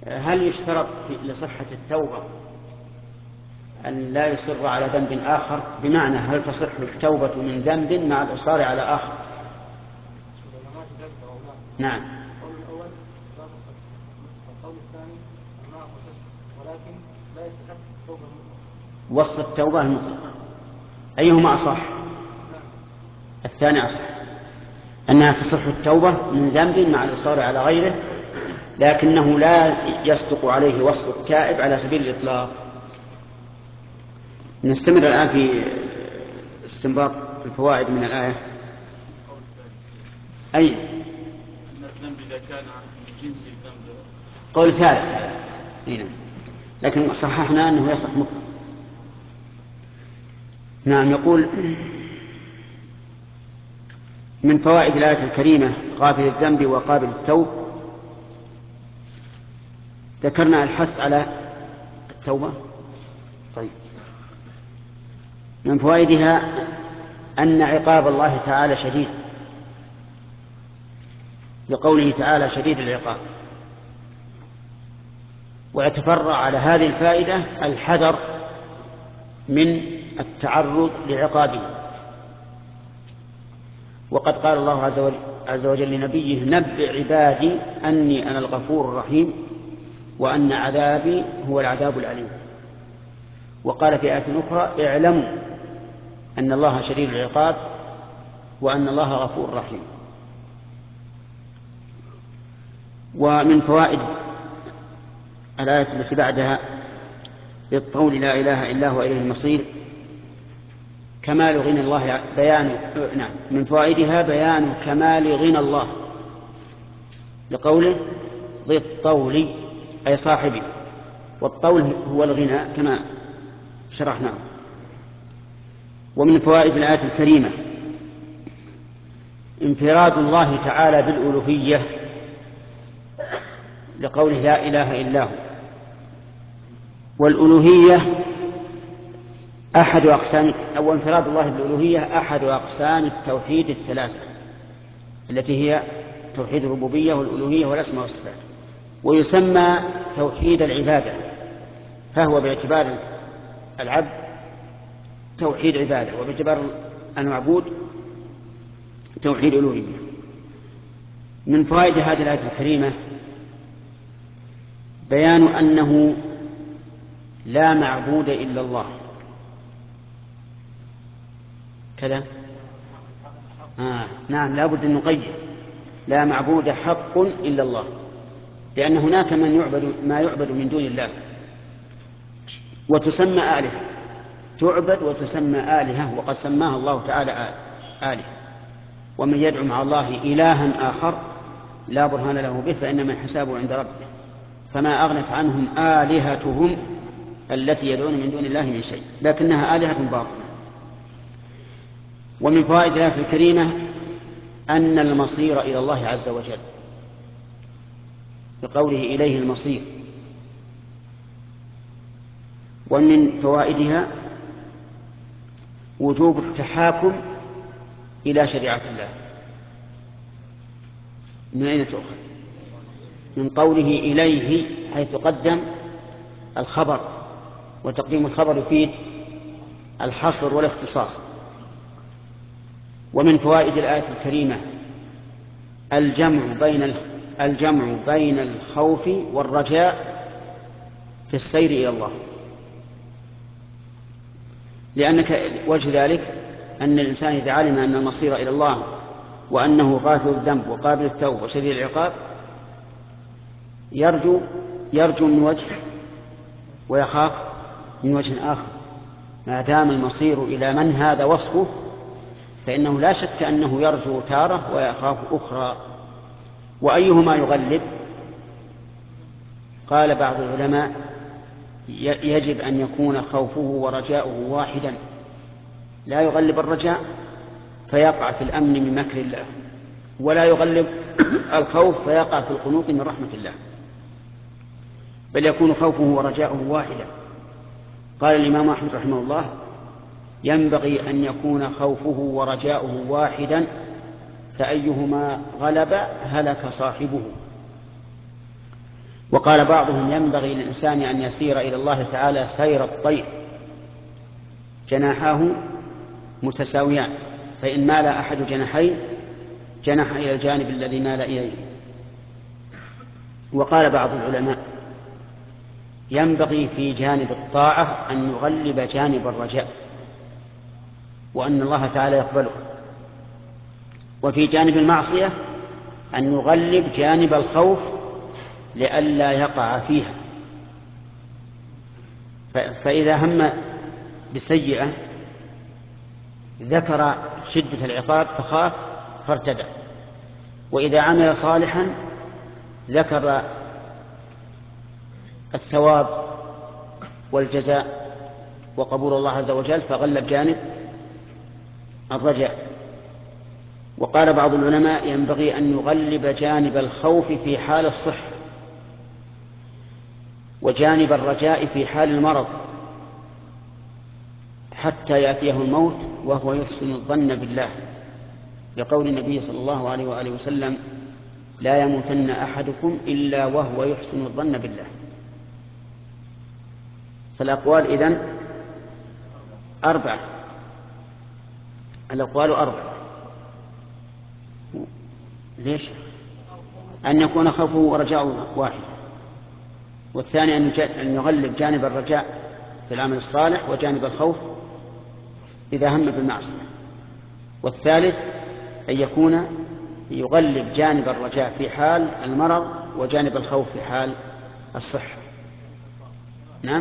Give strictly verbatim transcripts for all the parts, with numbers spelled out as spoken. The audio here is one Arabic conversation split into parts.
هل يشترط لصحة التوبة أن لا يصر على ذنب آخر؟ بمعنى هل تصح التوبة من ذنب مع الإصرار على آخر؟ نعم. القول الأول لا تصح، والقول الثاني أنها تصح ولكن لا يستحق التوبة المطلقة. وصف التوبة المطلقة أيهما أصح؟ الثاني أصح، أنها تصح التوبة من ذنب مع الإصرار على غيره، لكنه لا يصدق عليه وصف التائب على سبيل الإطلاق. نستمر الآن في استنباط الفوائد من الآية. أي الذنب إذا كان من جنس الذنب قول ثالث هنا، لكن صححنا أنه يصح مطلق. نعم. يقول من فوائد الآية الكريمة غافل الذنب وقابل التوب. ذكرنا الحث على التوبة. طيب، من فوائدها أن عقاب الله تعالى شديد، لقوله تعالى شديد العقاب، ويتفرع على هذه الفائدة الحذر من التعرض لعقابه. وقد قال الله عز وجل لنبيه نبئ عبادي أني أنا الغفور الرحيم وأن عذابي هو العذاب الأليم. وقال في آية أخرى اعلموا أن الله شديد العقاب وأن الله غفور رحيم. ومن فوائد الآية التي بعدها بالقول لا إله إلا هو إليه المصير كمال غنى الله، بيان نعم من فوائدها بيان كمال غنى الله، لقوله بالطول أي صاحبه، والطول هو الغنى كما شرحناه. ومن فوائد الآية الكريمة انفراد الله تعالى بالألوهية، لقوله لا إله إلا هو. والألوهية أحد أقسام أو انفراد الله بالألوهية أحد أقسام التوحيد الثلاثة، التي هي توحيد الربوبية والألوهية والأسماء والصفات، ويسمى توحيد العبادة، فهو باعتبار العبد توحيد عبادة، وباعتبار المعبود توحيد ألوهية. من فوائد هذه الآية الكريمة بيان أنه لا معبود إلا الله. كذا آه. نعم، لا بد أن نقيد لا معبود حق إلا الله، لأن هناك من يعبد ما يعبد من دون الله وتسمى آلهة، تعبد وتسمى آلهة، وقد سماها الله تعالى آلهة. ومن يدعو مع الله إلها آخر لا برهان له به فإنما حسابه عند ربه، فما أغنت عنهم آلهتهم التي يدعون من دون الله من شيء، لكنها آلهة باطلة. ومن فوائد الآية الكريمة أن المصير إلى الله عز وجل، بقوله إليه المصير. ومن فوائدها وجوب التحاكم إلى شريعة الله. من أين تؤخذ؟ من قوله إليه، حيث قدم الخبر، وتقديم الخبر يفيد الحصر والاختصاص. ومن فوائد الآية الكريمة الجمع بين الجمع بين الخوف والرجاء في السير إلى الله، لأنك وجه ذلك أن الإنسان إذا علم أن المصير إلى الله وأنه غافر الذنب وقابل التوبة وشديد العقاب يرجو يرجو من وجه ويخاف من وجه آخر. ما دام المصير إلى من هذا وصفه فإنه لا شك أنه يرجو تارة ويخاف أخرى. وأيهما يغلب؟ قال بعض العلماء يجب أن يكون خوفه ورجاؤه واحدا، لا يغلب الرجاء فيقع في الأمن من مكر الله، ولا يغلب الخوف فيقع في القنوط من رحمة الله، بل يكون خوفه ورجاؤه واحدا. قال الإمام أحمد رحمه الله ينبغي أن يكون خوفه ورجاؤه واحدا، فأيهما غلب هلك صاحبه. وقال بعضهم ينبغي للإنسان أن يسير إلى الله تعالى سير الطير جناحاه متساويان، فإن مال أحد جناحين جنح إلى الجانب الذي مال إليه. وقال بعض العلماء ينبغي في جانب الطاعة أن نغلب جانب الرجاء وأن الله تعالى يقبله، وفي جانب المعصية أن نغلب جانب الخوف لئلا يقع فيها. فإذا هم بسيئة ذكر شدة العقاب فخاف فارتدى، وإذا عمل صالحا ذكر الثواب والجزاء وقبول الله عز وجل فغلب جانب الرجاء. وقال بعض العلماء ينبغي أن نغلب جانب الخوف في حال الصحة وجانب الرجاء في حال المرض حتى يأتيه الموت وهو يحسن الظن بالله، لقول النبي صلى الله عليه وآله وسلم لا يموتن أحدكم إلا وهو يحسن الظن بالله. فالأقوال إذن أربعة، الأقوال أربعة. ليش؟ أن يكون خوفه ورجاؤه واحد، والثاني أن يغلب جانب الرجاء في العمل الصالح وجانب الخوف إذا هم بالمعصية، والثالث أن يكون يغلب جانب الرجاء في حال المرض وجانب الخوف في حال الصحة. نعم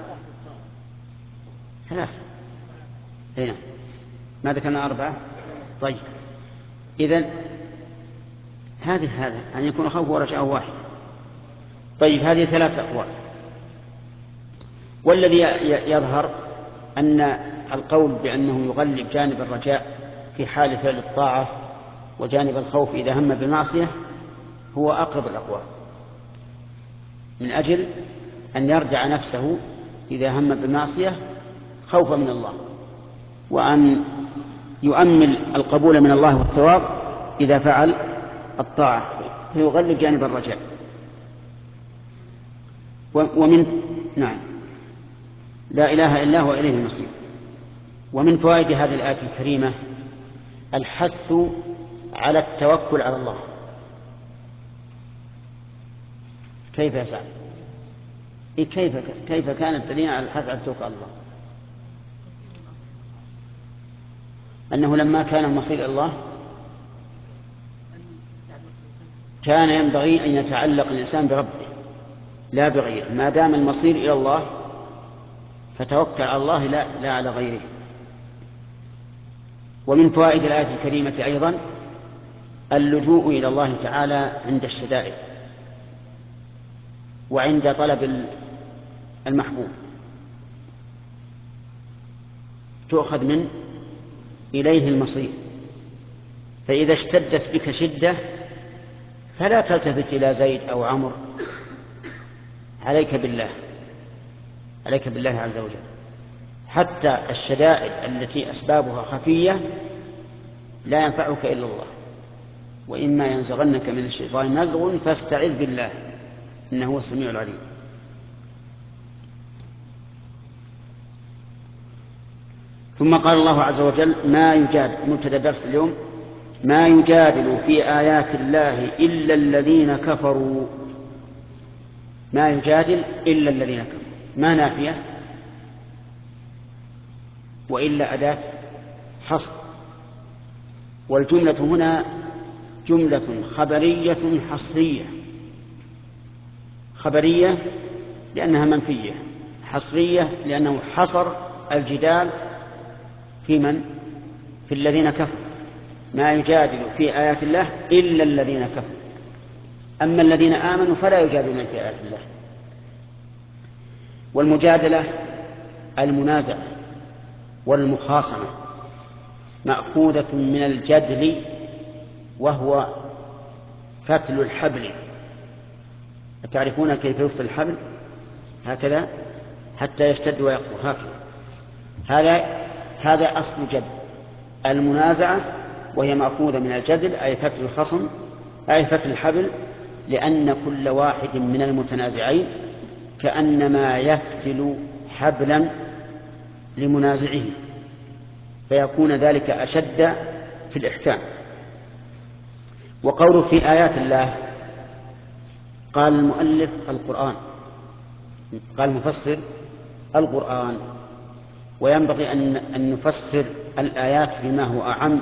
ثلاثة. هنا ما ذكرنا أربعة. طيب إذن هذه هذا أن يكون خوفه ورجاءه واحد. طيب هذه ثلاثة أقوال، والذي يظهر أن القول بأنه يغلب جانب الرجاء في حال فعل الطاعة وجانب الخوف إذا هم بالمعصية هو أقرب الأقوال، من أجل أن يردع نفسه إذا هم بالمعصية خوفا من الله، وأن يؤمل القبول من الله والثواب إذا فعل الطاعة فيغلب جانب الرجاء. ومن نعم لا إله إلا هو إليه المصير. ومن فوائد هذه الآية الكريمة الحث على التوكل على الله. كيف يا سعد؟ إيه كيف كيف كان الدليل على الحث على التوكل على الله؟ أنه لما كان المصير إلى الله كان ينبغي أن يتعلق الإنسان بربه لا بغيره، ما دام المصير إلى الله فتوكل على الله لا, لا على غيره. ومن فوائد الآية الكريمة أيضا اللجوء إلى الله تعالى عند الشدائد وعند طلب المحبوب، تؤخذ من إليه المصير. فإذا اشتدت بك شدة فلا تلتفت إلى زيد أو عمرو، عليك بالله، عليك بالله عز وجل. حتى الشدائد التي أسبابها خفية لا ينفعك إلا الله، وإما ينزغنك من الشيطان نزغ فاستعذ بالله إنه هو السميع العليم. ثم قال الله عز وجل ما يجادل، مبتدأ درس اليوم، ما يجادل في آيات الله إلا الذين كفروا. ما يجادل إلا الذين كفروا، ما نافية وإلا أداة حصر، والجملة هنا جملة خبرية حصرية. خبرية لأنها منفية، حصرية لأنه حصر الجدال في من؟ في الذين كفروا. ما يجادل في آيات الله إلا الذين كفروا، أما الذين آمنوا فلا يجادلون في آيات الله. والمجادلة المنازعة والمخاصمة مأخوذة من الجدل وهو فتل الحبل. تعرفون كيف يفتل الحبل؟ هكذا حتى يشتد ويقوى، هكذا. هذا هذا أصل جدل المنازعة، وهي مأخوذة من الجدل أي فتل الخصم أي فتل الحبل لأن كل واحد من المتنازعين كأنما يفتل حبلا لمنازعه، فيكون ذلك أشد في الإحكام. وقوله في آيات الله، قال المؤلف القرآن، قال المفسر القرآن، وينبغي أن, أن نفسر الآيات بما هو أعم،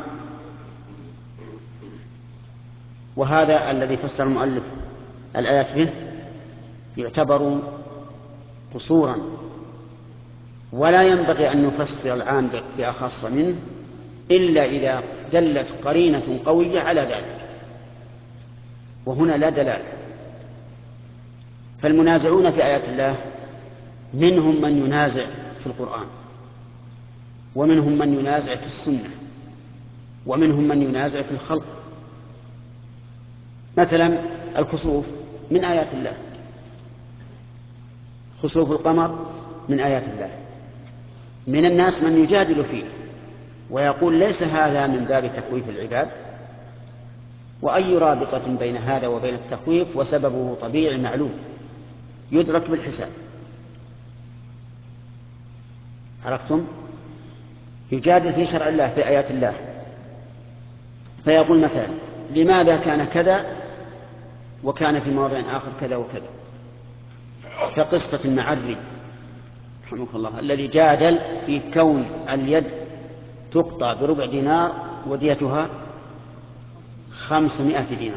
وهذا الذي فسر المؤلف الآيات به يعتبر قصورا، ولا ينبغي أن نفسر العام بأخص منه إلا إذا دلت قرينة قوية على ذلك، وهنا لا دلالة. فالمنازعون في آيات الله منهم من ينازع في القرآن، ومنهم من ينازع في السنة، ومنهم من ينازع في الخلق. مثلا الكسوف من آيات الله، خسوف القمر من آيات الله. من الناس من يجادل فيه ويقول ليس هذا من باب تخويف العباد، وأي رابطة بين هذا وبين التخويف وسببه طبيعي معلوم يدرك بالحساب. عرفتم؟ يجادل في شرع الله في آيات الله، فيقول مثلا لماذا كان كذا وكان في موضع آخر كذا وكذا، كقصة المعري رحمه الله الذي جادل في كون اليد تقطع بربع دينار وديتها خمسمائة دينار.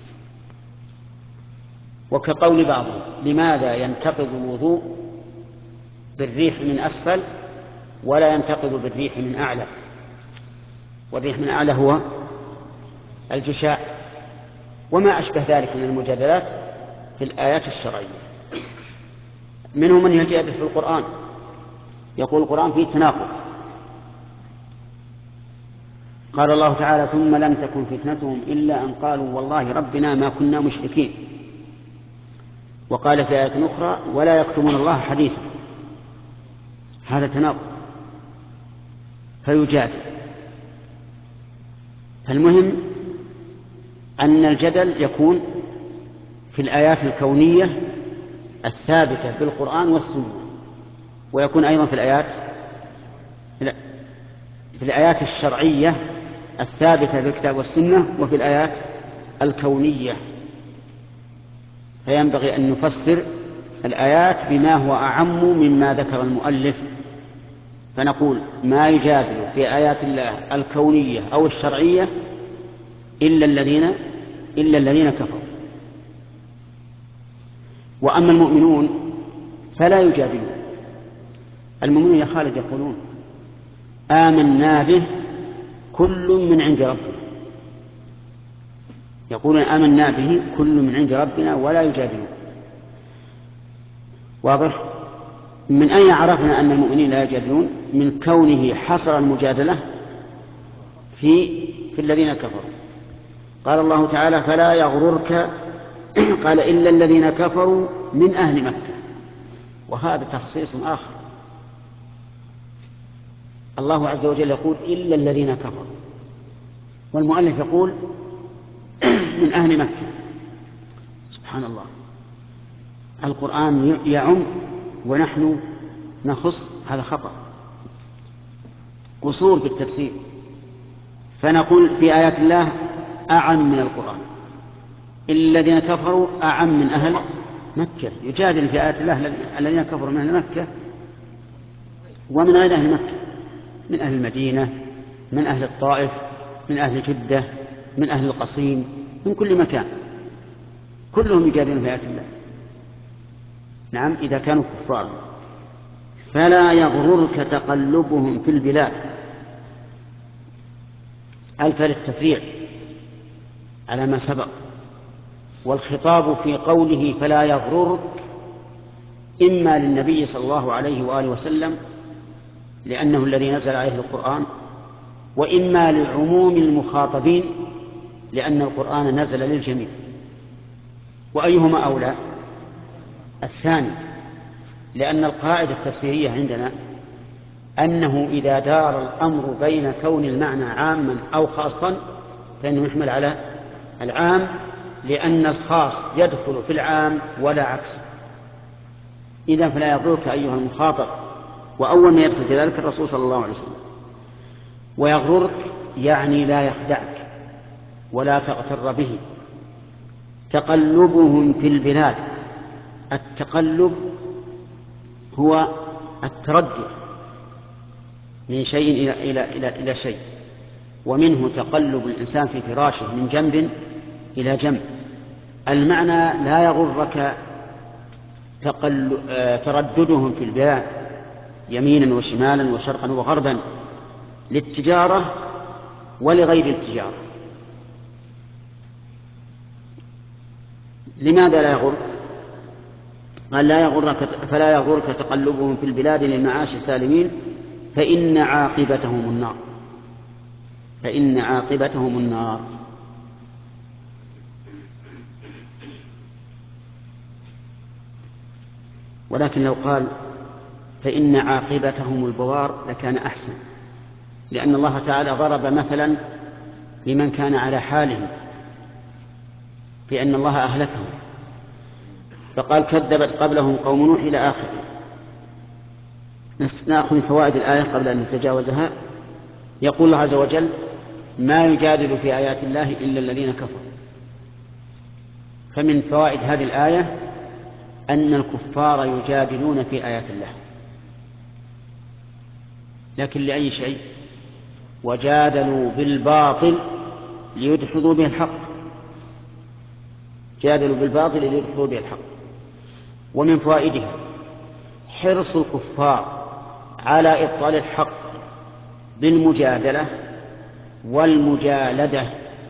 وكقول بعضهم لماذا ينتقض الوضوء بالريح من أسفل ولا ينتقض بالريح من أعلى، والريح من أعلى هو الجشاع، وما أشبه ذلك من المجادلات في الآيات الشرعية. منهم من يجادل في القرآن، يقول القرآن فيه تناقض. قال الله تعالى ثم لم تكن فتنتهم إلا أن قالوا والله ربنا ما كنا مشركين، وقال في آية أخرى ولا يكتمون الله حديثا. هذا تناقض، فيجادل. فالمهم أن الجدل يكون في الآيات الكونية الثابتة بالقرآن والسنة، ويكون أيضا في الآيات في الآيات الشرعية الثابتة بالكتاب والسنة، وفي الآيات الكونية. فينبغي أن نفسر الآيات بما هو أعم مما ذكر المؤلف، فنقول ما يجادل في آيات الله الكونية أو الشرعية إلا الذين إلا الذين كفروا. وأما المؤمنون فلا يجادلون. المؤمنون يا خالد يقولون آمنا به كل من عند ربنا، يقولون آمنا به كل من عند ربنا ولا يجادلون. واضح؟ من أين عرفنا أن المؤمنين لا يجادلون؟ من كونه حصر المجادلة في في الذين كفروا. قال الله تعالى فلا يغررك قال إلا الذين كفروا من أهل مكة، وهذا تخصيص آخر. الله عز وجل يقول إلا الذين كفروا، والمؤلف يقول من أهل مكة. سبحان الله، القرآن يعم ونحن نخص، هذا خطأ، قصور في التفسير. فنقول في آيات الله أعم من القرآن، إلا الذين كفروا أعم من أهل مكة. يجادل في آيات الله الذين كفروا من أهل مكة ومن غير أهل مكة، من أهل المدينة، من أهل الطائف، من أهل جدة، من أهل القصيم، من كل مكان، كلهم يجادلون في آيات الله. نعم إذا كانوا كفار. فلا يغررك تقلبهم في البلاد، ألف للتفريع على ما سبق، والخطاب في قوله فلا يغررك إما للنبي صلى الله عليه وآله وسلم لأنه الذي نزل عليه القرآن، وإما لعموم المخاطبين لأن القرآن نزل للجميع. وأيهما أولى؟ الثاني، لأن القاعدة التفسيرية عندنا أنه إذا دار الأمر بين كون المعنى عاما أو خاصا فإنه يحمل على العام لأن الخاص يدخل في العام ولا عكس. إذن فلا يغررك أيها المخاطب، وأول ما يدخل في ذلك الرسول صلى الله عليه وسلم. ويغررك يعني لا يخدعك ولا تغتر به. تقلبهم في البلاد، التقلب هو التردد من شيء إلى, إلى, إلى, إلى شيء، ومنه تقلب الإنسان في فراشه من جنب إلى جنب. المعنى لا يغرك ترددهم في البلاد يمينا وشمالا وشرقا وغربا للتجارة ولغير التجارة. لماذا لا يغر؟ قال لا يغرك فلا يغرك تقلبهم في البلاد للمعاش سالمين فإن عاقبتهم النار، فإن عاقبتهم النار. ولكن لو قال فإن عاقبتهم البوار لكان أحسن، لأن الله تعالى ضرب مثلا لمن كان على حالهم بأن الله أهلكهم، فقال كذبت قبلهم قوم نوح إلى آخره. نأخذ فوائد الآية قبل أن نتجاوزها. يقول الله عز وجل ما يجادل في آيات الله إلا الذين كفروا. فمن فوائد هذه الآية أن الكفار يجادلون في آيات الله، لكن لأي شيء؟ وجادلوا بالباطل ليدحضوا به الحق، جادلوا بالباطل ليدحضوا به الحق. ومن فوائدها حرص الكفار على إبطال الحق بالمجادلة والمجالدة.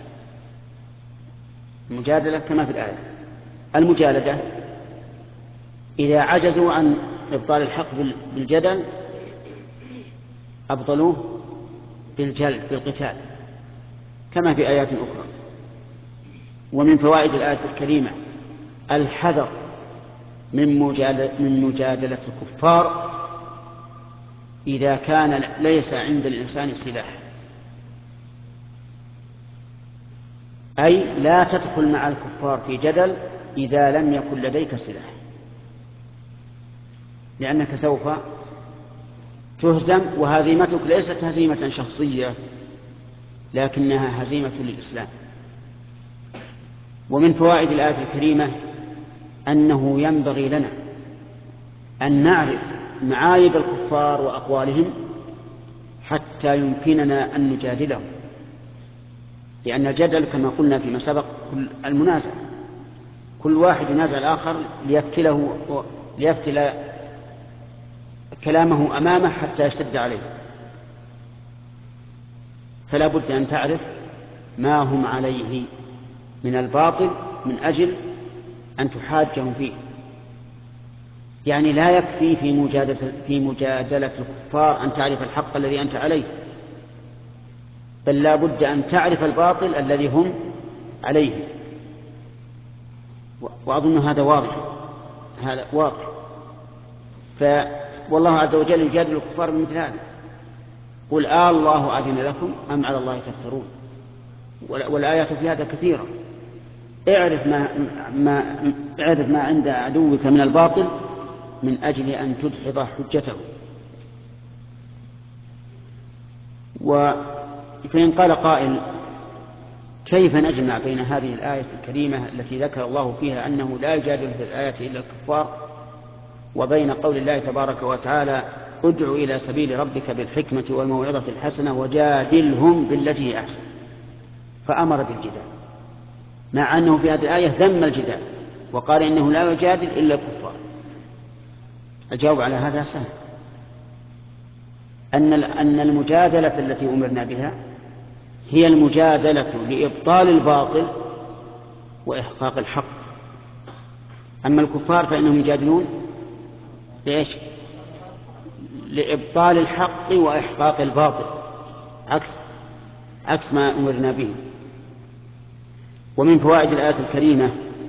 المجادلة كما في الآية، المجالدة إذا عجزوا عن إبطال الحق بالجدل أبطلوه بالجلد بالقتال كما في آيات أخرى. ومن فوائد الآية الكريمة الحذر من مجادلة, من مجادلة الكفار إذا كان ليس عند الإنسان سلاح، أي لا تدخل مع الكفار في جدل إذا لم يكن لديك سلاح، لأنك سوف تهزم، وهزيمتك ليست هزيمة شخصية لكنها هزيمة للإسلام. ومن فوائد الآية الكريمة أنه ينبغي لنا أن نعرف معايب الكفار وأقوالهم حتى يمكننا أن نجادلهم، لأن الجدل كما قلنا فيما سبق المنازع، كل واحد ينازع الآخر ليفتله ليفتل كلامه أمامه حتى يشتد عليه. فلا بد أن تعرف ما هم عليه من الباطل من أجل أن تحاجهم فيه. يعني لا يكفي في مجادلة, في مجادلة الكفار أن تعرف الحق الذي أنت عليه، بل لا بد أن تعرف الباطل الذي هم عليه. وأظن هذا واضح، هذا واضح. والله عز وجل يجادل الكفار بمثل هذا. قل آه الله أذن لكم أم على الله تفترون. والآيات في هذا كثيرة. اعرف ما, ما, اعرف ما عند عدوك من الباطل من أجل أن تدحض حجته. وفإن قال قائل كيف نجمع بين هذه الآية الكريمة التي ذكر الله فيها أنه لا يجادل في الآية إلا الكفار وبين قول الله تبارك وتعالى ادع إلى سبيل ربك بالحكمة والموعظة الحسنة وجادلهم بالتي هي أحسن، فأمر بالجدال، مع أنه في هذه الآية ذم الجدال وقال إنه لا يجادل إلا الكفار؟ الجواب على هذا سهل، أن أن المجادلة التي أمرنا بها هي المجادلة لإبطال الباطل وإحقاق الحق. أما الكفار فإنهم يجادلون لإيش؟ لإبطال الحق وإحقاق الباطل، عكس عكس ما أمرنا به. ومن فوائد الآية الكريمة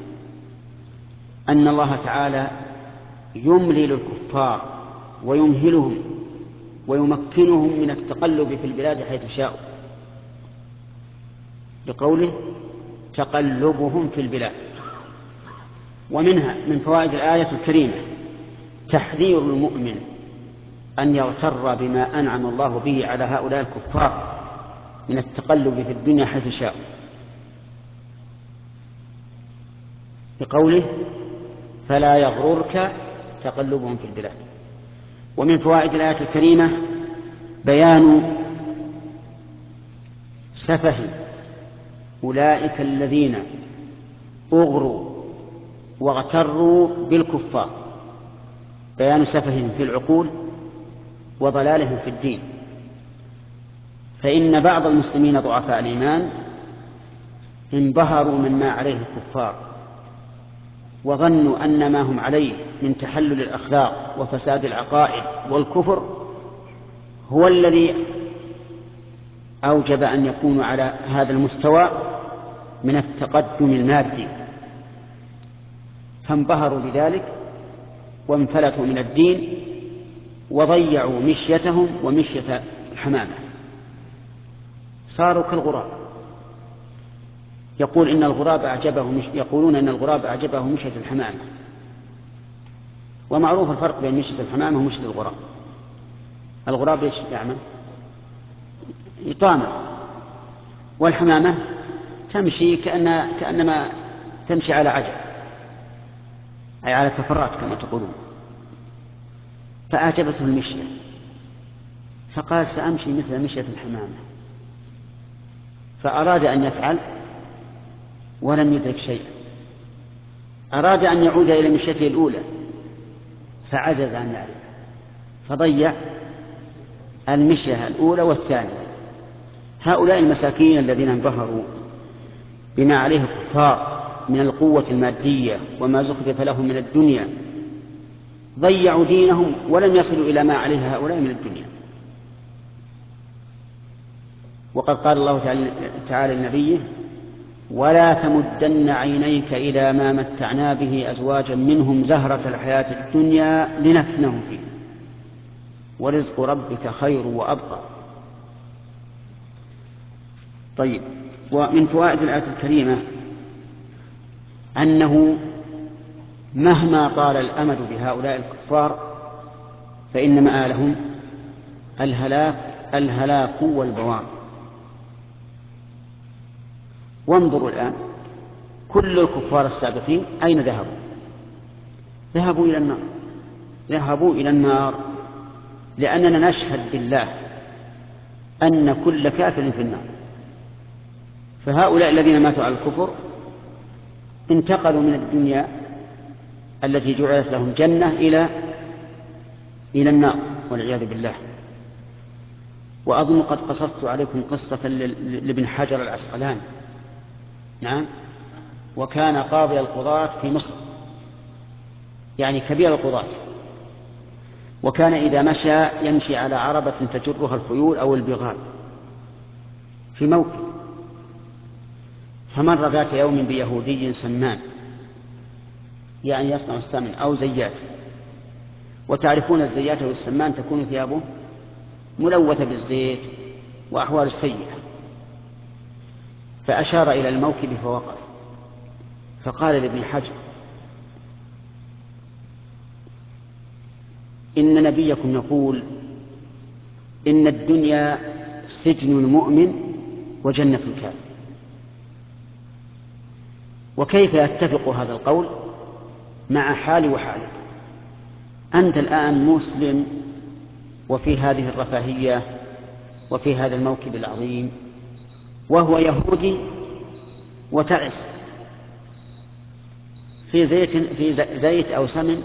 أن الله تعالى يملي للكفار ويمهلهم ويمكنهم من التقلب في البلاد حيث شاءوا، بقوله تقلبهم في البلاد. ومنها من فوائد الآية الكريمة تحذير المؤمن أن يغتر بما أنعم الله به على هؤلاء الكفار من التقلب في الدنيا حيث شاء، بقوله فلا يغررك تقلبهم في البلاد. ومن فوائد الآية الكريمة بيان سفه أولئك الذين أغروا واغتروا بالكفار، بيان سفههم في العقول وضلالهم في الدين. فإن بعض المسلمين ضعفاء الإيمان انبهروا مما عليه الكفار وظنوا أن ما هم عليه من تحلل الأخلاق وفساد العقائد والكفر هو الذي أوجب أن يكونوا على هذا المستوى من التقدم المادي، فانبهروا بذلك وانفلتوا من الدين وضيعوا مشيتهم ومشية الحمامة، صاروا كالغراب. يقول إن الغراب أعجبه مش... يقولون إن الغراب أعجبه مشية الحمامة، ومعروف الفرق بين مشية الحمامة ومشية الغراب. الغراب ليش يعمل؟ يطامر، والحمامة تمشي كأن... كأنما تمشي على عجل، أي على كفرات كما تقولون. فأعجبته المشية فقال سأمشي مثل مشية الحمامة، فأراد أن يفعل ولم يدرك شيئا، أراد أن يعود إلى مشيته الأولى فعجز عن ذلك، فضيع المشية الأولى والثانية. هؤلاء المساكين الذين انبهروا بما عليه الكفار من القوة المادية وما زخرف لهم من الدنيا ضيعوا دينهم ولم يصلوا إلى ما عليه هؤلاء من الدنيا. وقد قال الله تعالى لنبيه ولا تمدن عينيك إلى ما متعنا به أزواجا منهم زهرة الحياة الدنيا لنفتنهم فيه ورزق ربك خير وأبقى. طيب، ومن فوائد الآية الكريمة أنه مهما طال الأمد بهؤلاء الكفار فإن مآلهم الهلاك الهلاك والبوار. وانظروا الآن كل الكفار السابقين أين ذهبوا؟ ذهبوا إلى النار، ذهبوا إلى النار لأننا نشهد بالله أن كل كافر في النار. فهؤلاء الذين ماتوا على الكفر انتقلوا من الدنيا التي جعلت لهم جنة إلى إلى النار والعياذ بالله. وأظن قد قصصت عليكم قصة لابن حجر العسقلاني، نعم، وكان قاضي القضاة في مصر، يعني كبير القضاة، وكان إذا مشى يمشي على عربة تجرها الخيول أو البغال في موكب، فمر ذات يوم بيهودي سمان، يعني يصنع السمن أو زيات، وتعرفون الزيات والسمان تكون ثيابه ملوثة بالزيت وأحوال السيئة. فأشار إلى الموكب فوقف، فقال لابن حجر إن نبيكم يقول إن الدنيا سجن المؤمن وجنة الكافر. وكيف يتفق هذا القول مع حالي وحالك؟ أنت الآن مسلم وفي هذه الرفاهية وفي هذا الموكب العظيم، وهو يهودي وتعس في زيت, في زيت أو سمن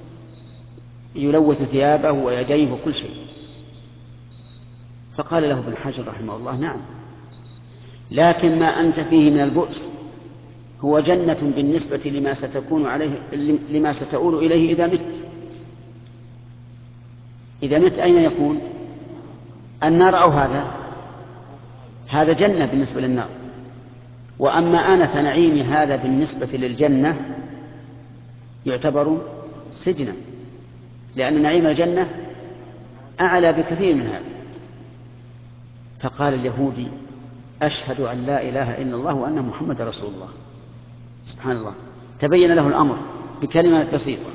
يلوث ثيابه ويديه وكل شيء. فقال له ابن حجر رحمه الله نعم، لكن ما أنت فيه من البؤس هو جنة بالنسبة لما ستكون عليه لما ستؤول إليه إذا مت. إذا مت أين يكون؟ النار أو هذا؟ هذا جنة بالنسبة للنار. وأما أنا فنعيمي هذا بالنسبة للجنة يعتبر سجنا، لأن نعيم الجنة أعلى بكثير من هذا. فقال اليهودي أشهد أن لا إله إلا الله وأن محمد رسول الله. سبحان الله، تبين له الأمر بكلمة بسيطة.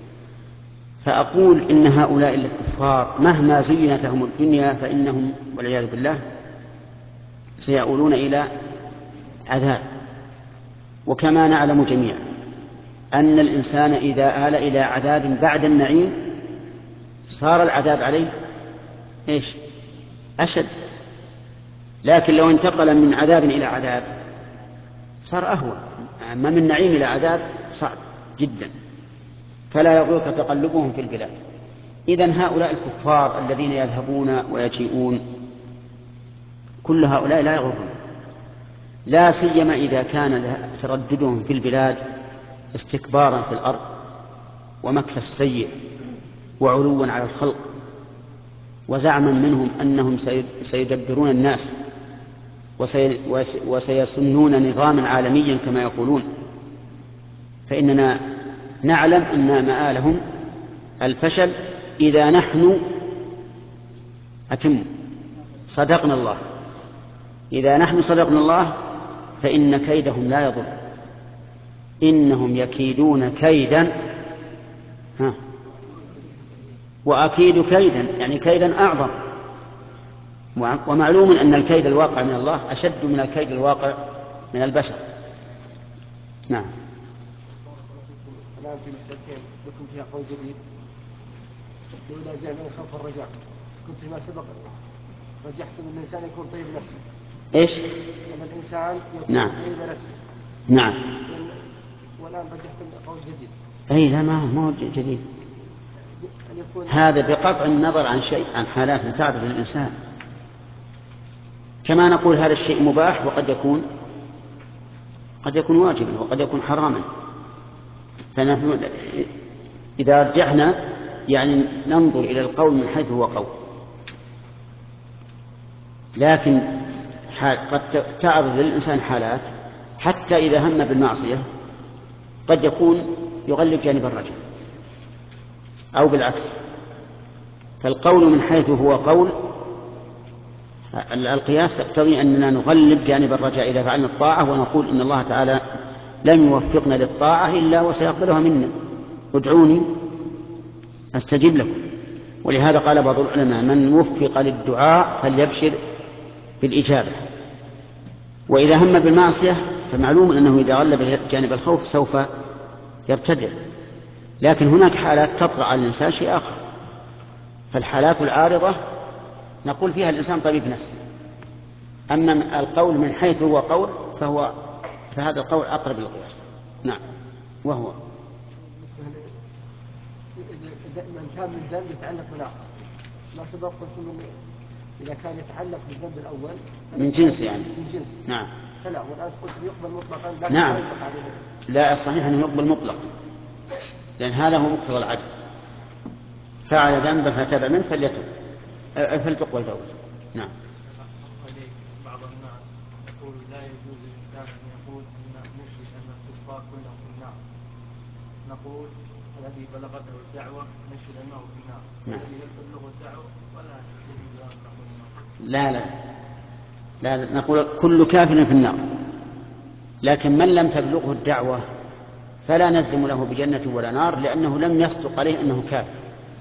فأقول إن هؤلاء الكفار مهما زينت لهم الدنيا فإنهم والعياذ بالله سيؤولون إلى عذاب. وكما نعلم جميعا أن الإنسان إذا آل إلى عذاب بعد النعيم صار العذاب عليه إيش؟ أشد. لكن لو انتقل من عذاب إلى عذاب صار أهون. أما من نعيم إلى عذاب صعب جدا. فلا يغرك تقلبهم في البلاد. إذن هؤلاء الكفار الذين يذهبون ويجيئون كل هؤلاء لا يغرون، لا سيما إذا كان ترددهم في البلاد استكبارا في الأرض ومكث السيء وعلوا على الخلق وزعما منهم أنهم سيدبرون الناس وسيسنون نظاما عالميا كما يقولون. فإننا نعلم أن مآلهم الفشل إذا نحن أتم صدقنا الله. إذا نحن صدقنا الله فإن كيدهم لا يضر. إنهم يكيدون كيدا ها وأكيد كيدا، يعني كيدا أعظم. ومعلوم أن الكيد الواقع من الله أشد من الكيد الواقع من البشر. نعم. الآن في مسألتين لكم فيها قول جديد. الأولى جاء من الخوف والرجاء. كنت فيما سبق رجحتم أن الإنسان يكون طيب نفسه. إيش؟ أن الإنسان يكون نعم. طيب نفسه. نعم. والآن رجحتم قول جديد. أي لا، ما هو جديد. هذا بقطع النظر عن شيء عن حالات تعرض للإنسان. كما نقول هذا الشيء مباح وقد يكون قد يكون واجبا وقد يكون حراما. فنحن إذا رجحنا يعني ننظر إلى القول من حيث هو قول. لكن قد تعرض للإنسان حالات حتى إذا هم بالمعصية قد يكون يغلب جانب الرجل أو بالعكس. فالقول من حيث هو قول القياس تقتضي أننا نغلب جانب الرجاء إذا فعلنا الطاعة ونقول إن الله تعالى لم يوفقنا للطاعة إلا وسيقبلها منا. ادعوني أستجيب لكم. ولهذا قال بعض العلماء من وفق للدعاء فليبشر بالإجابة. وإذا هم بالمعصية فمعلوم أنه إذا غلب جانب الخوف سوف يرتدع. لكن هناك حالات تطرأ على الإنسان شيء آخر. فالحالات العارضة نقول فيها الإنسان طبيب نفسه. أما القول من حيث هو قول فهو فهذا القول أقرب للقياس. نعم. وهو من كان من الذنب يتعلق بالآخر ما سبق قلت من إذا كان يتعلق بالذنب الأول من جنس يعني من جنس. نعم. فلا. والآن قلت يقبل مطلقا لكن نعم. لا يطلق عليه. لا، الصحيح أنه يقبل مطلقا لأن هذا هو مقتضى العدل. فعل ذنبا فتاب منه فليتب فلتقبل توبته. نعم. بعض الناس يقول لا يجوز للإنسان أن يقول أن نشهد أن الكفار كلهم في النار. نقول الذي بلغته الدعوة نشهد أنه في النار. نعم. الذي لم تبلغه الدعوة ولا يجوز أن نقول. لا لا لا نقول كل كافر في النار. لكن من لم تبلغه الدعوة فلا نلزم له بجنة ولا نار لأنه لم يصدق عليه أنه كافر.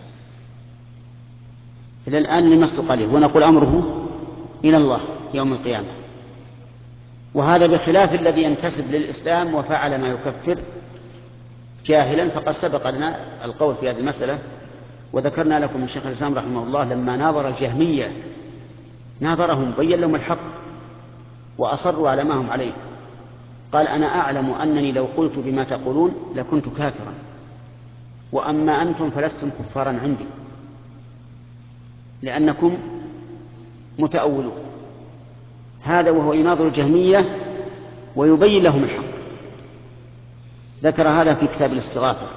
إلى الآن لم يصدق عليه ونقول أمره إلى الله يوم القيامة. وهذا بخلاف الذي ينتسب للإسلام وفعل ما يكفر جاهلا. فقد سبق لنا القول في هذه المسألة وذكرنا لكم من شيخ الإسلام رحمه الله لما ناظر الجهمية ناظرهم بين لهم الحق وأصروا على ما هم عليه. قال أنا أعلم أنني لو قلت بما تقولون لكنت كافرا وأما أنتم فلستم كفارا عندي لأنكم متأولون. هذا وهو يناظر الجهمية ويبين لهم الحق. ذكر هذا في كتاب الاستغاثة.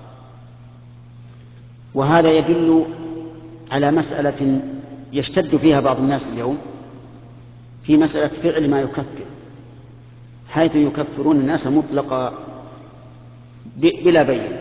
وهذا يدل على مسألة يشتد فيها بعض الناس اليوم في مسألة فعل ما يكفر، حيث يكفرون الناس مطلقا بلا بينة.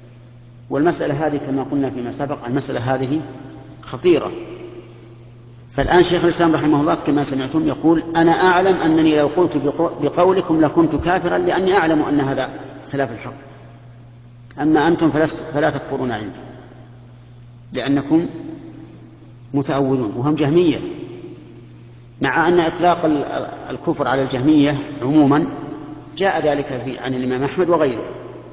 والمسألة هذه كما قلنا فيما سبق المسألة هذه خطيرة. فالآن شيخ الإسلام رحمه الله كما سمعتم يقول أنا أعلم أنني لو قلت بقولكم لكنت كافرا لأني أعلم أن هذا خلاف الحق، أما أنتم فلا تكفرون عندي لأنكم متأولون. وهم جهمية، مع أن إطلاق الكفر على الجهمية عموما جاء ذلك في عن الإمام أحمد وغيره.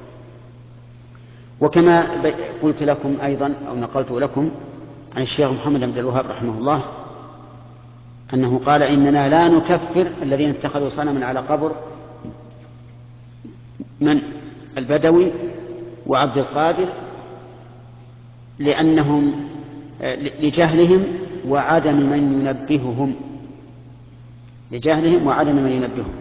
وكما قلت لكم أيضا أو نقلت لكم عن الشيخ محمد بن عبد الوهاب رحمه الله أنه قال إننا لا نكفر الذين اتخذوا صنما على قبر من البدوي وعبد القادر لأنهم لجهلهم وعدم من ينبههم لجهلهم وعدم من ينبههم.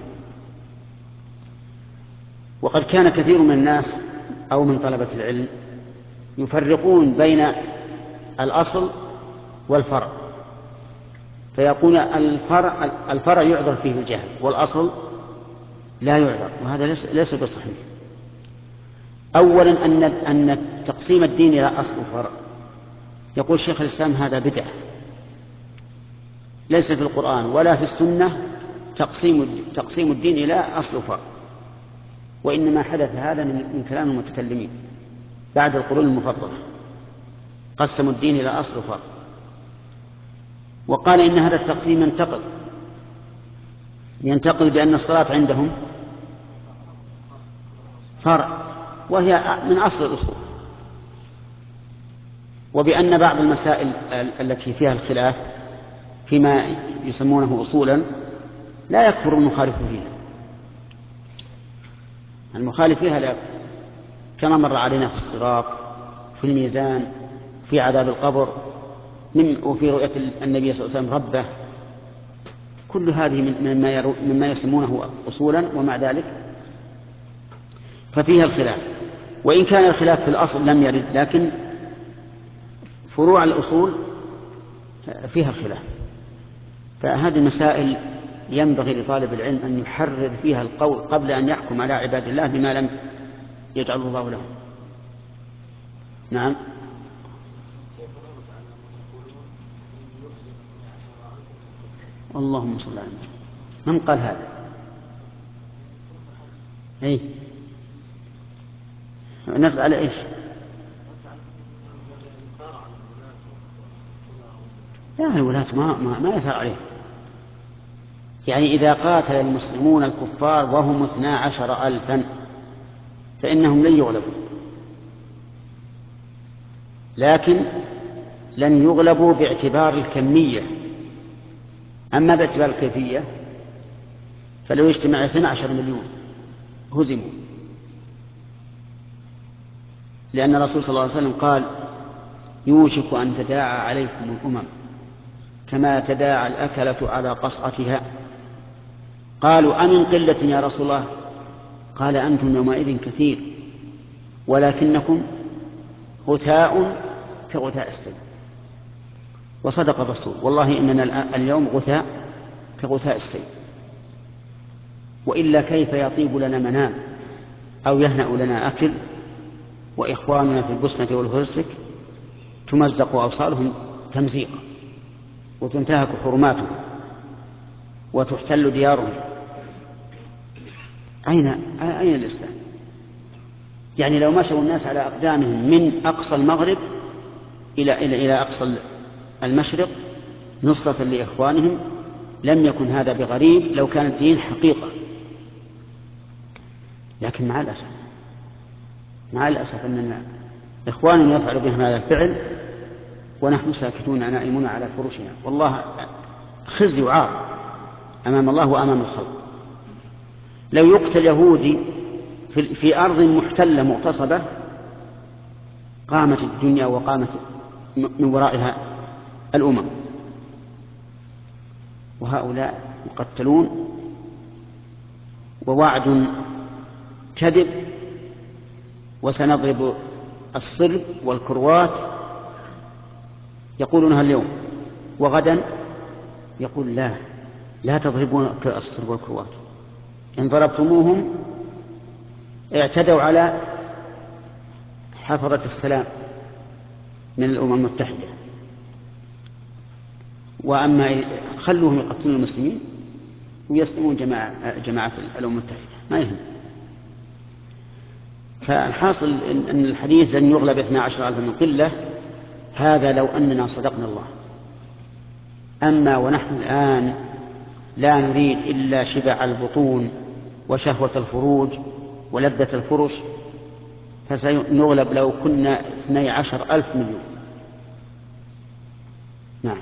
وقد كان كثير من الناس أو من طلبة العلم يفرقون بين الأصل والفرع، فيقول الفرع, الفرع يعذر فيه الجهل والأصل لا يعذر، وهذا ليس بالصحيح. أولا أن أن تقسيم الدين إلى أصل وفرع يقول شيخ الإسلام هذا بدعة، ليس في القرآن ولا في السنة تقسيم تقسيم الدين إلى أصل وفرع، وإنما حدث هذا من كلام المتكلمين بعد القرون المفضلة، قسموا الدين إلى أصل وفرع. وقال إن هذا التقسيم ينتقض ينتقض بأن الصلاة عندهم فرع وهي من أصل الأصول، وبأن بعض المسائل التي فيها الخلاف فيما يسمونه أصولا لا يكفر المخالف فيها، المخالف فيها لا يكفر، كما مر علينا في الصراط، في الميزان، في عذاب القبر، وفي رؤية النبي صلى الله عليه وسلم ربه، كل هذه مما, مما يسمونه أصولا، ومع ذلك ففيها الخلاف. وإن كان الخلاف في الأصل لم يرد، لكن فروع الأصول فيها الخلاف. فهذه المسائل ينبغي لطالب العلم أن يحرر فيها القول قبل أن يحكم على عباد الله بما لم يجعل الله لهم. نعم. اللهم صل على النبي. من قال هذا؟ اي نرد على ايش؟ لا، الولاة ما ما, ما يثار عليه. يعني إذا قاتل المسلمون الكفار وهم اثنا عشر ألفا فإنهم لن يغلبوا، لكن لن يغلبوا باعتبار الكمية. أما باعتبار الكيفية فلو اجتمع اثنا عشر مليون هزموا، لأن الرسول صلى الله عليه وسلم قال يوشك أن تداعى عليكم الأمم كما تداعى الأكلة على قصعتها. قالوا أمن قلة يا رسول الله؟ قال أنتم يومئذ كثير ولكنكم غثاء كغثاء السيل. وصدق الرسول، والله إننا اليوم غثاء كغثاء السيل، وإلا كيف يطيب لنا منام أو يهنأ لنا أكل وإخواننا في البوسنة والهرسك تمزق أبصارهم تمزيقا وتنتهك حرماتهم وتحتل ديارهم. أين أين الإسلام؟ يعني لو مشوا الناس على أقدامهم من أقصى المغرب إلى إلى إلى أقصى المشرق نصرة لإخوانهم لم يكن هذا بغريب لو كان الدين حقيقة. لكن مع الأسف مع الأسف أننا إخواننا يفعل بهم هذا الفعل ونحن ساكتون نائمون على فراشنا، والله خزي وعار أمام الله وأمام الخلق. لو يقتل يهودي في أرض محتلة مغتصبة قامت الدنيا وقامت من ورائها الأمم، وهؤلاء يقتلون ووعد كذب وسنضرب الصلب والكروات يقولونها اليوم، وغدا يقول لا لا تضربون الصلب والكروات، إن ضربتموهم اعتدوا على حفظة السلام من الأمم المتحدة. وأما خلوهم يقتلون المسلمين ويسلمون جماعة, جماعة الأمم المتحدة ما يهم. فالحاصل أن الحديث لن يغلب اثنا عشر ألف من قلة، هذا لو أننا صدقنا الله. أما ونحن الآن لا نريد إلا شبع البطون وشهوة الفروج ولذة الفرش، فسنغلب لو كنا اثني عشر ألف مليون. نعم.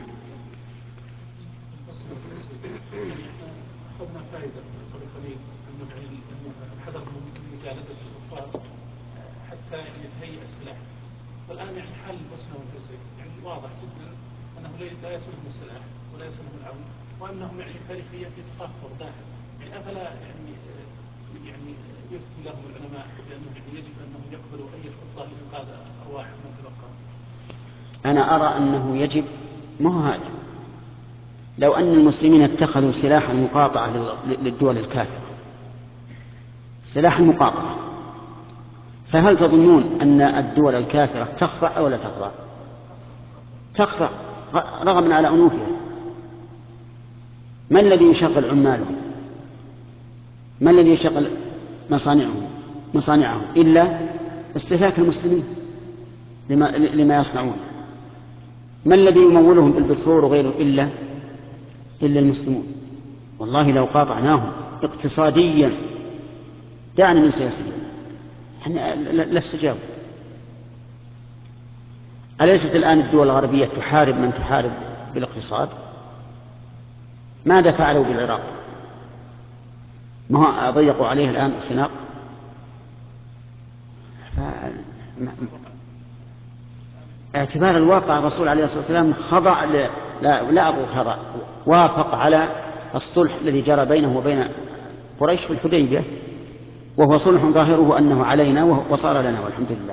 أخذنا فائدة من الخليل أنه الحذر من مجالدة الكفار حتى يتهيأ السلاح. والآن يعني حال البوسنة والهرسك يعني واضح جدا أنه لا يسلمهم السلاح ولا يسلمهم العون، وأنهم يعني تاريخيا في تفاخر داخل. يعني أفلا يعني يعني يفتي لهم العلماء بأنه يعني يجب أنهم يقبلوا أي خطة لإنقاذ أرواح من تبقى؟ أنا أرى أنه يجب، ما هو هذا، لو أن المسلمين اتخذوا سلاح المقاطعة للدول الكافرة، سلاح المقاطعة، فهل تظنون أن الدول الكافرة تخضع أو لا تخضع؟ تخضع رغما على أنوفها. ما الذي يشغل عمالهم؟ ما الذي يشغل مصانعهم مصانعهم إلا استهلاك المسلمين لما, لما يصنعون؟ ما الذي يمولهم بالبترول وغيره إلا إلا المسلمون؟ والله لو قاطعناهم اقتصاديا دعني من سياسيا احنا لا استجابوا. أليست الآن الدول الغربية تحارب من تحارب بالاقتصاد؟ ماذا فعلوا بالعراق؟ ما ضيقوا عليه الآن الخناق؟ ف... اعتبار الواقع الرسول عليه الصلاة والسلام خضع ل... لا, لا أقول خضع، وافق على الصلح الذي جرى بينه وبين قريش في الحديبية، وهو صلح ظاهره أنه علينا وصار لنا والحمد لله.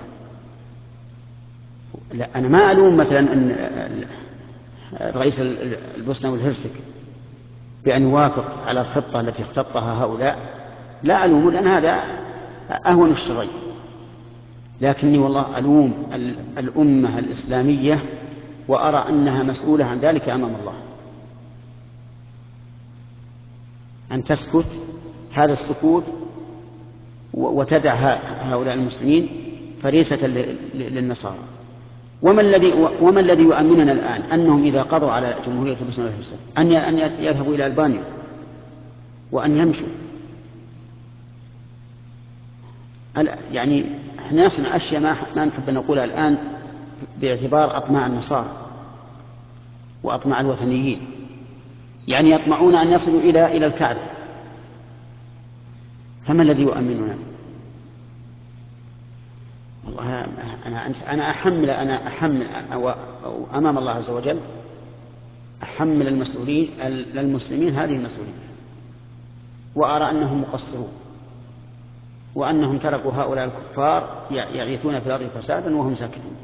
لا أنا ما ألوم مثلا أن رئيس البوسنة والهرسك بأن يوافق على الخطة التي اختطها هؤلاء، لا ألوم، لأن هذا أهون الشرعي، لكني والله ألوم الأمة الإسلامية وأرى أنها مسؤولة عن ذلك أمام الله، أن تسكت هذا السكوت وتدع هؤلاء المسلمين فريسة للنصارى. وما الذي وما الذي يؤمننا الآن أنهم إذا قضوا على جمهورية البوسنة والهرسك أن أن يذهبوا إلى ألبانيا وأن يمشوا؟ يعني احنا نصنع أشياء ما ما نحب نقولها الآن باعتبار أطماع النصارى وأطماع الوثنيين، يعني يطمعون أن يصلوا إلى إلى الكعبة، فما الذي يؤمننا؟ والله أنا أنا أحمل أنا أحمل أمام الله عز وجل أحمل المسؤولين للمسلمين هذه المسؤولية، وأرى أنهم مقصرون وأنهم تركوا هؤلاء الكفار يعيثون في الأرض فسادا وهم ساكتون.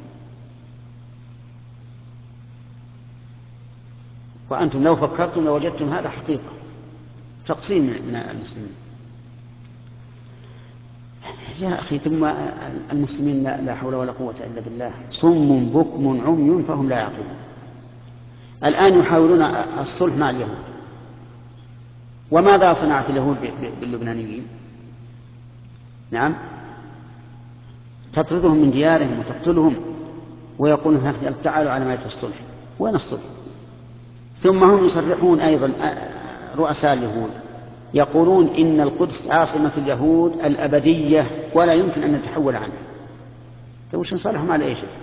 وأنتم لو فكرتم لوجدتم هذا حقيقة تقسيم من المسلمين. يا أخي ثم المسلمين لا حول ولا قوة إلا بالله، صم بكم عمي فهم لا يعقلون. الآن يحاولون الصلح مع اليهود، وماذا صنعت اليهود باللبنانيين؟ نعم، تطردهم من ديارهم وتقتلهم ويقولون تعالوا على مائدة الصلح. وين الصلح؟ ثم هم يصرحون أيضا رؤساء اليهود يقولون إن القدس عاصمة اليهود الأبدية ولا يمكن أن نتحول عنها. وش نصالحهم على أي شيء؟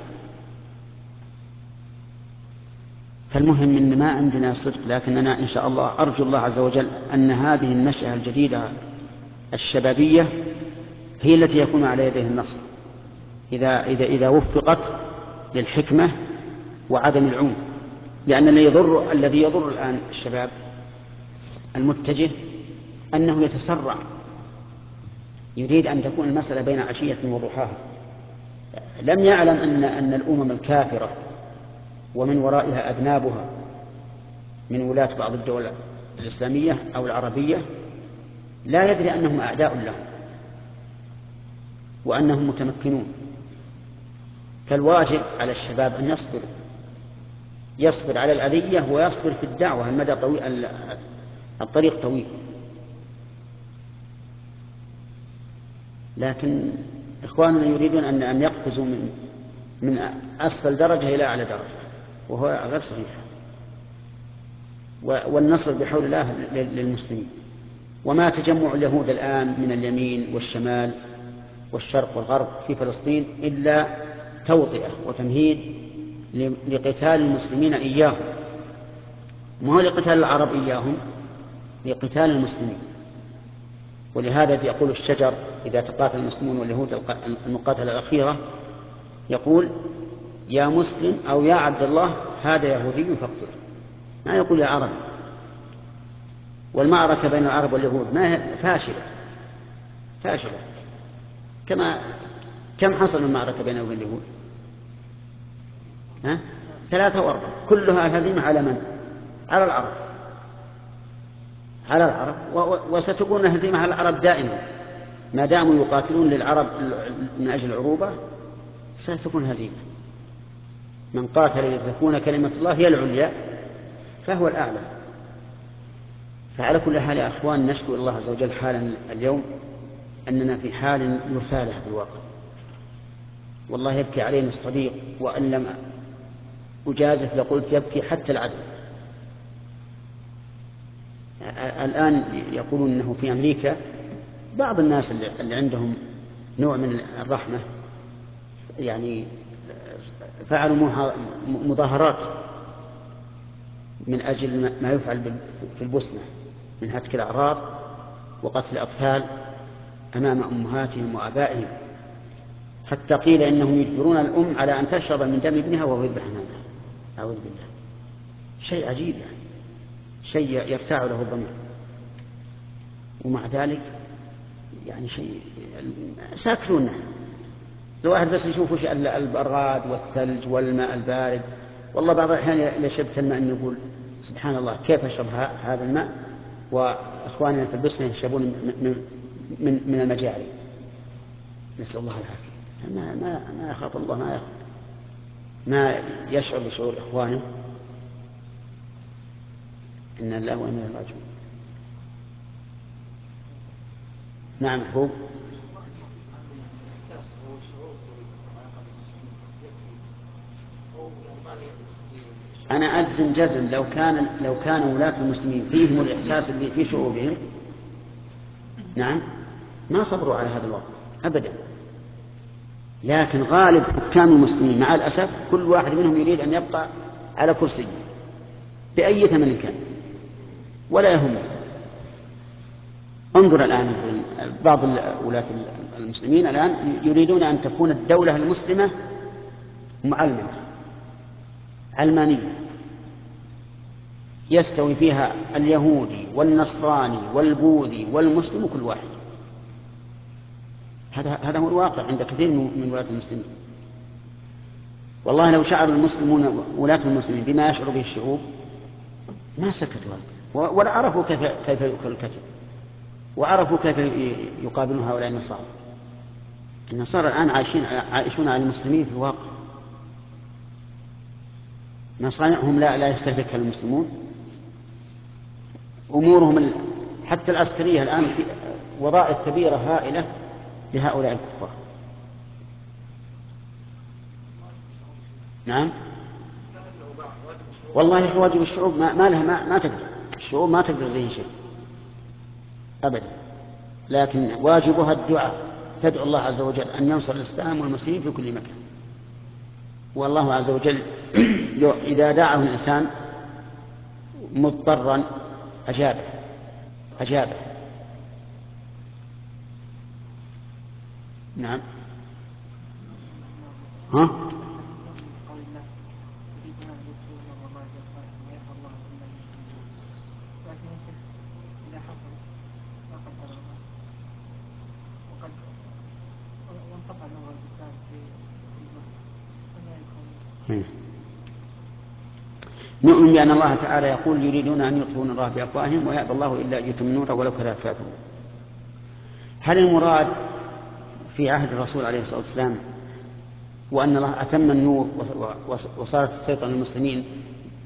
فالمهم إن ما عندنا صدق، لكننا إن شاء الله أرجو الله عز وجل أن هذه النشأة الجديدة الشبابية هي التي يكون على يديه النصر، إذا, إذا, إذا وفقت للحكمة وعدم العنف. لأن الذي يضر الذي يضر الآن الشباب المتجه أنه يتسرع، يريد أن تكون المسألة بين عشية وضحاها، لم يعلم أن أن الأمم الكافرة ومن ورائها أذنابها من ولاة بعض الدول الإسلامية أو العربية لا يدري أنهم أعداء لهم وأنهم متمكنون. فالواجب على الشباب أن يصبروا يصبر على الأذية ويصبر في الدعوة. المدى طويل، الطريق طويل. لكن إخواننا يريدون أن أن يقفزوا من من أسفل درجة إلى أعلى درجة، وهو غير صحيح. والنصر بحول الله للمسلمين. وما تجمع اليهود الآن من اليمين والشمال والشرق والغرب في فلسطين إلا توطئة وتمهيد لقتال المسلمين إياهم، ما هو لقتال العرب إياهم، لقتال المسلمين. ولهذا يقول الشجر إذا تقاتل المسلمون واليهود المقاتلة الأخيرة، يقول يا مسلم أو يا عبد الله هذا يهودي فاقتله، ما يقول يا عربي. والمعركة بين العرب واليهود ما هي فاشلة فاشلة كما كم حصل المعركة بينه وبين اليهود؟ ها؟ ثلاثة وأربعة، كلها هزيمة على من؟ على العرب، على العرب. وستكون هزيمة على العرب دائما ما داموا يقاتلون للعرب من أجل العروبة، ستكون هزيمة. من قاتل لتكون كلمة الله هي العليا فهو الأعلى. فعلى كل حال يا أخوان، نشكر الله عز وجل حالا اليوم أننا في حال مثالة في الواقع. والله يبكي علينا الصديق، وأن لم أجازف لقلت يبكي حتى العدو. الآن يقولون أنه في أمريكا بعض الناس اللي عندهم نوع من الرحمة يعني فعلوا مظاهرات من أجل ما يفعل في البوسنة من هتك الأعراض وقتل الأطفال أمام أمهاتهم وآبائهم، حتى قيل إنهم يجبرون الأم على أن تشرب من دم ابنها وهو يذبح أمامها. أعوذ بالله، شيء عجيب يعني، شيء يرتاع له الضمير. ومع ذلك يعني شيء ساكتون. الواحد بس يشوف وش البراد والثلج والماء البارد، والله بعض الأحيان إذا شربت الماء أن يقول سبحان الله كيف أشرب هذا الماء وإخواننا في البوسنة يشربون من, من, من المجاري. نسأل الله العافية. ما, ما, ما يخاف الله، ما يخاف، ما يشعر بشعور إخوانه. إن الله وإنا إليه راجعون. نعم محبوب. أنا أجزم جزم لو كان لو كان ولاة المسلمين فيهم الإحساس اللي في شعوبهم، نعم، ما صبروا على هذا الوضع أبدا. لكن غالب حكام المسلمين مع الأسف كل واحد منهم يريد أن يبقى على كرسي بأي ثمن كان ولا يهمه. انظر الآن بعض ولاة المسلمين الآن يريدون أن تكون الدولة المسلمة معلمة علمانية يستوي فيها اليهودي والنصراني والبوذي والمسلم كل واحد. هذا هذا هو الواقع عند كثير من ولاة المسلمين. والله لو شعر المسلمون ولاة المسلمين بما يشعر به الشعوب ما سكتوا ولا عرفوا كيف كيف يؤكل الكتف، وعرفوا كيف يقابلون هؤلاء النصارى. النصارى الآن عايشين عايشون على المسلمين في الواقع. مصانعهم لا لا يستهلكها المسلمون، أمورهم حتى العسكرية الآن في وظائف كبيرة هائلة لهؤلاء الكفار. نعم والله يا واجب الشعوب ما, ما لها ما, ما تقدر الشعوب ما تقدر زي شيء أبدا، لكن واجبها الدعاء، تدعو الله عز وجل أن ينصر الإسلام والمسلمين في كل مكان. والله عز وجل إذا دعاه الإنسان مضطرا أجابه أجابه نعم. ها نؤمن بأن الله تعالى يقول يريدون أن يطفئوا نور الله بأفواههم ويأبى الله إلا أن يتم نوره ولو كره الكافرون. هل المراد في عهد الرسول عليه الصلاة والسلام وأن الله أتم النور وصارت تسيطر المسلمين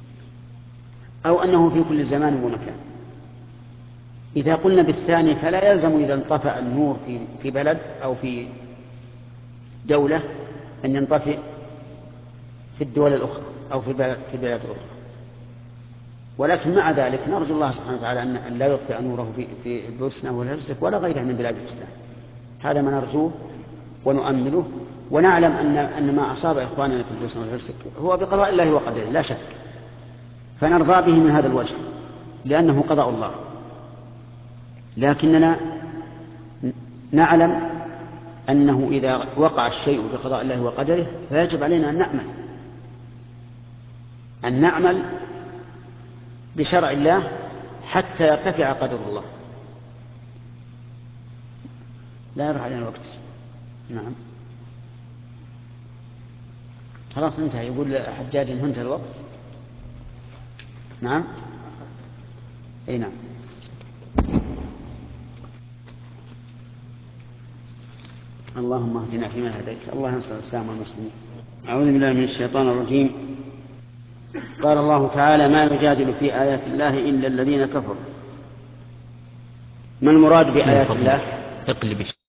أو أنه في كل زمان ومكان. إذا قلنا بالثاني فلا يلزم إذا انطفأ النور في في بلد أو في دولة أن ينطفئ في الدول الأخرى أو في بلد في بلاد أخرى، ولكن مع ذلك نرجو الله سبحانه وتعالى أن لا يطفئ نوره في في بوسنة والهرسك ولا غيرها من بلاد الإسلام. هذا ما نرجوه ونؤمله، ونعلم أن أن ما أصاب إخواننا في البوسنة والهرسك هو بقضاء الله وقدره لا شك، فنرضى به من هذا الوجه لأنه قضاء الله، لكننا نعلم أنه إذا وقع الشيء بقضاء الله وقدره فيجب علينا أن نعمل أن نعمل بشرع الله حتى يرتفع قدر الله. لا يروح علينا الوقت. نعم خلاص انتهى. يقول حجاج إن انتهى الوقت. نعم اي نعم. اللهم اهدنا فيما هديت، اللهم انصر الاسلام والمسلمين. اعوذ بالله من الشيطان الرجيم. قال الله تعالى: ما يجادل في آيات الله إلا الذين كفروا. ما المراد بآيات الله؟ اقلب